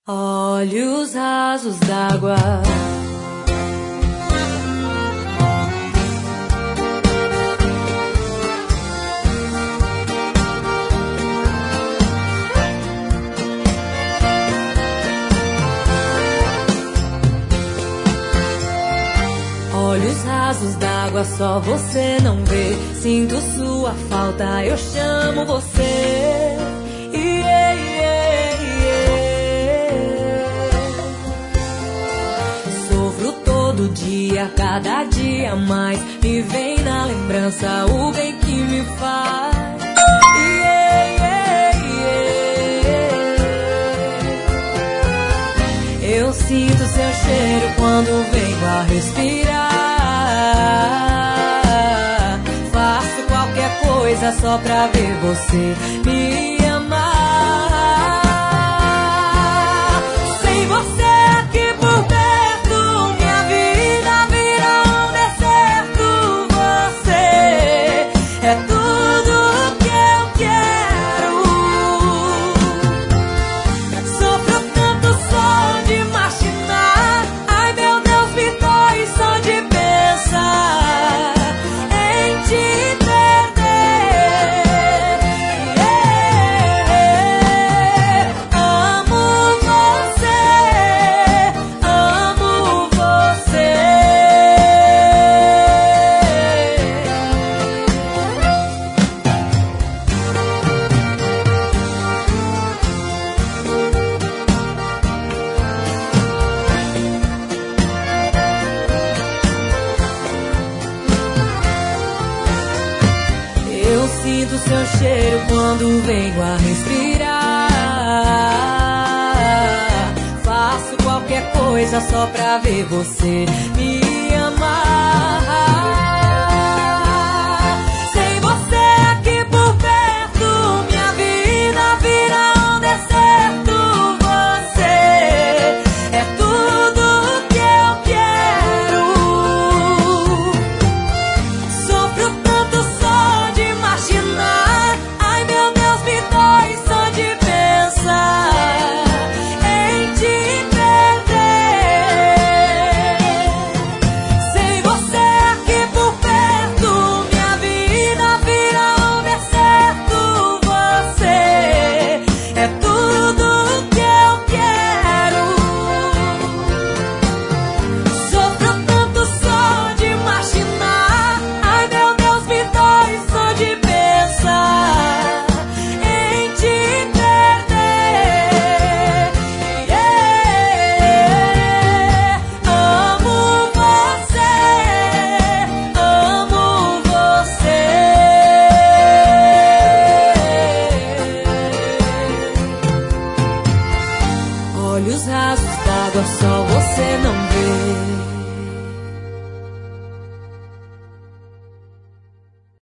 Olhos rasos d'água, olhos rasos d'água, só você não vê. Sinto sua falta, eu chamo você. Yeah, yeah, yeah. Sofro todo dia, cada dia mais. Me vem na lembrança o bem que me faz. Yeah, yeah, yeah. Eu sinto seu cheiro quando venho a respirar. Faço qualquer coisa só pra ver você me amar. Sem você aqui por perto, minha vida vira um deserto. Você é tudo que eu quero. Sofro tanto só de imaginar. Ai meu Deus, me dói só de pensar em te perder. Amo você, amo você. Eu sinto seu cheiro quando venho a respirar. Faço qualquer coisa só pra ver você me